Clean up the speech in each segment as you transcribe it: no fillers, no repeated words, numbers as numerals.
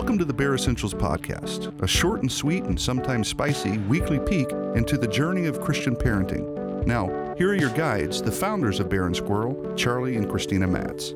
Welcome to the Bear Essentials Podcast, a short and sweet and sometimes spicy weekly peek into the journey of Christian parenting. Now, here are your guides, the founders of Bear and Squirrel, Charlie and Christina Matz.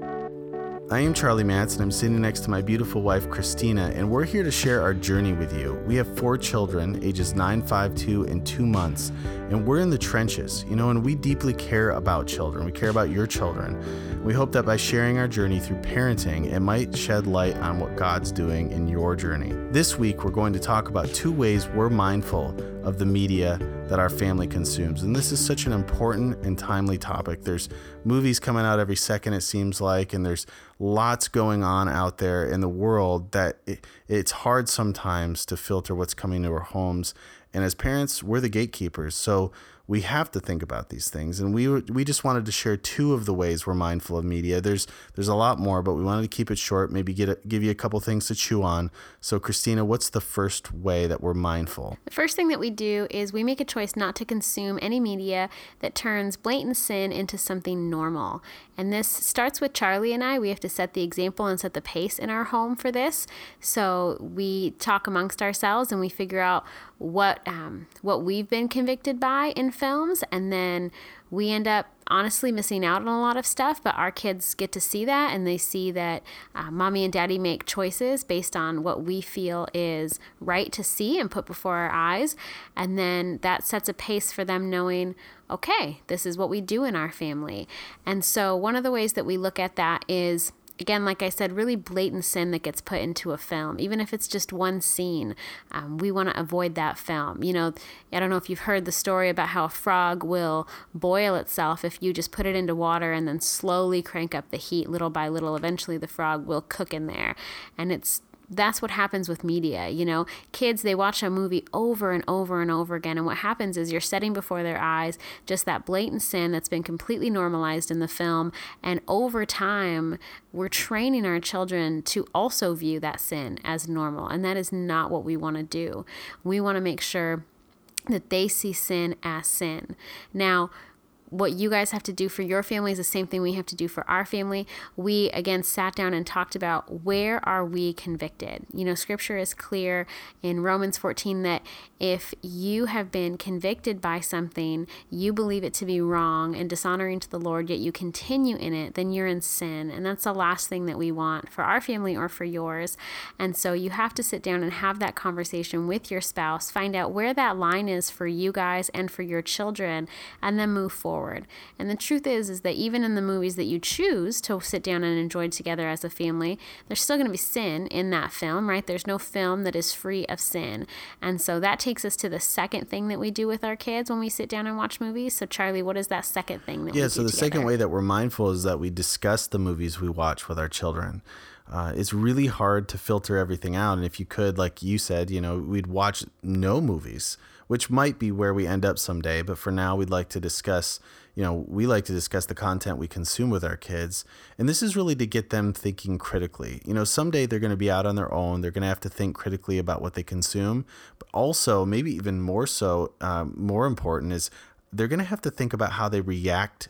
I am Charlie Matz, and I'm sitting next to my beautiful wife, Christina, and we're here to share our journey with you. We have 4 children, ages 9, 5, 2, and 2 months, and we're in the trenches, and we deeply care about children. We care about your children. We hope that by sharing our journey through parenting, it might shed light on what God's doing in your journey. This week, we're going to talk about 2 ways we're mindful of the media that our family consumes. And this is such an important and timely topic. There's movies coming out every second, it seems like, and there's lots going on out there in the world that it's hard sometimes to filter what's coming to our homes. And as parents, we're the gatekeepers. So we have to think about these things. And we just wanted to share 2 of the ways we're mindful of media. There's a lot more, but we wanted to keep it short, maybe give you a couple things to chew on. So Christina, what's the first way that we're mindful? The first thing that we do is we make a choice not to consume any media that turns blatant sin into something normal. And this starts with Charlie and I. We have to set the example and set the pace in our home for this. So we talk amongst ourselves and we figure out what we've been convicted by in films, and then we end up honestly missing out on a lot of stuff, but our kids get to see that, and they see that mommy and daddy make choices based on what we feel is right to see and put before our eyes, and then that sets a pace for them knowing, okay, this is what we do in our family. And so one of the ways that we look at that is, again, like I said, really blatant sin that gets put into a film. Even if it's just one scene, we want to avoid that film. I don't know if you've heard the story about how a frog will boil itself if you just put it into water and then slowly crank up the heat little by little. Eventually the frog will cook in there. And that's what happens with media. Kids, they watch a movie over and over and over again. And what happens is you're setting before their eyes just that blatant sin that's been completely normalized in the film. And over time, we're training our children to also view that sin as normal. And that is not what we want to do. We want to make sure that they see sin as sin. Now, what you guys have to do for your family is the same thing we have to do for our family. We, again, sat down and talked about, where are we convicted? Scripture is clear in Romans 14 that if you have been convicted by something, you believe it to be wrong and dishonoring to the Lord, yet you continue in it, then you're in sin. And that's the last thing that we want for our family or for yours. And so you have to sit down and have that conversation with your spouse, find out where that line is for you guys and for your children, and then move forward. And the truth is that even in the movies that you choose to sit down and enjoy together as a family, there's still going to be sin in that film, right? There's no film that is free of sin. And so that takes us to the second thing that we do with our kids when we sit down and watch movies. So Charlie, what is that second thing that we do so the together? Second way that we're mindful is that we discuss the movies we watch with our children. It's really hard to filter everything out. And if you could, like you said, we'd watch no movies, which might be where we end up someday. But for now, we'd like to discuss, we like to discuss the content we consume with our kids. And this is really to get them thinking critically. Someday they're going to be out on their own. They're going to have to think critically about what they consume. But also, maybe even more so, more important is they're going to have to think about how they react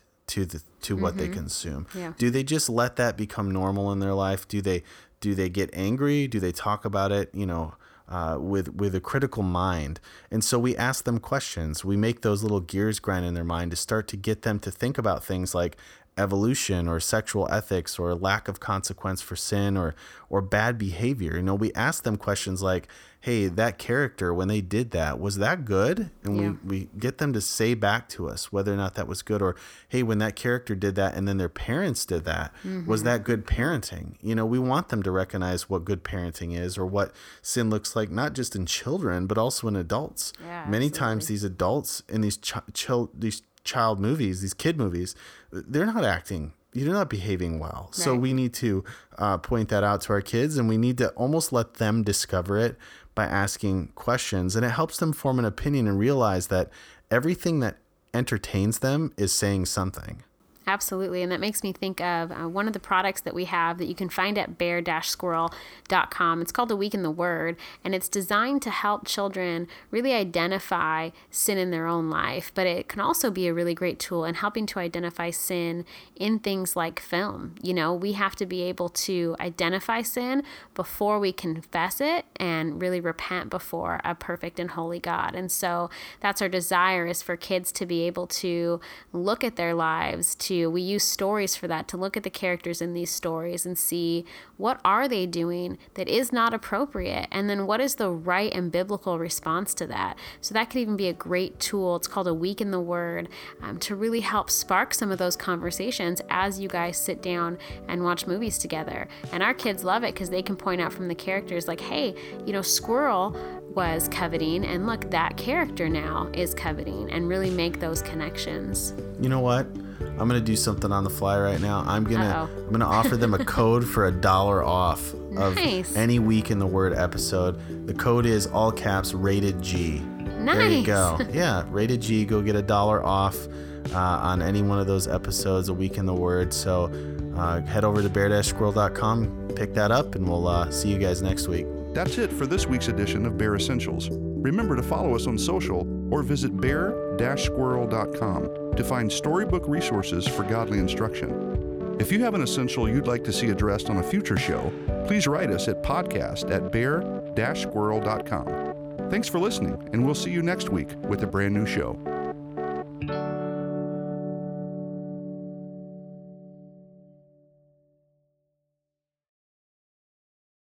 to what they consume. Yeah. Do they just let that become normal in their life? Do they get angry? Do they talk about it, with a critical mind? And so we ask them questions. We make those little gears grind in their mind to start to get them to think about things like evolution or sexual ethics or lack of consequence for sin or bad behavior. We ask them questions like, hey, that character, when they did that, was that good? And we get them to say back to us whether or not that was good. Or, hey, when that character did that and then their parents did that, was that good parenting? We want them to recognize what good parenting is or what sin looks like, not just in children, but also in adults. Yeah, Many times these adults in these child movies, these kid movies, they're not acting, you're not behaving well. Right. So we need to point that out to our kids, and we need to almost let them discover it by asking questions. And it helps them form an opinion and realize that everything that entertains them is saying something. Absolutely. And that makes me think of one of the products that we have that you can find at bear-squirrel.com. It's called A Week in the Word, and it's designed to help children really identify sin in their own life. But it can also be a really great tool in helping to identify sin in things like film. You know, we have to be able to identify sin before we confess it and really repent before a perfect and holy God. And so that's our desire, is for kids to be able to look at their lives, we use stories for that, to look at the characters in these stories and see what are they doing that is not appropriate, and then what is the right and biblical response to that. So that could even be a great tool. It's called A Week in the Word, to really help spark some of those conversations as you guys sit down and watch movies together. And our kids love it because they can point out from the characters like, hey, you know, Squirrel was coveting, and look, that character now is coveting, and really make those connections. You know what? I'm gonna do something on the fly right now. I'm gonna offer them a code for $1 off of any Week in the Word episode. The code is all caps rated G. Nice. There you go. Yeah, rated G. Go get $1 off on any one of those episodes, A Week in the Word. So head over to bear-squirrel.com, pick that up, and we'll see you guys next week. That's it for this week's edition of Bear Essentials. Remember to follow us on social or visit bear-squirrel.com to find storybook resources for godly instruction. If you have an essential you'd like to see addressed on a future show, please write us at podcast@bear-squirrel.com. Thanks for listening, and we'll see you next week with a brand new show.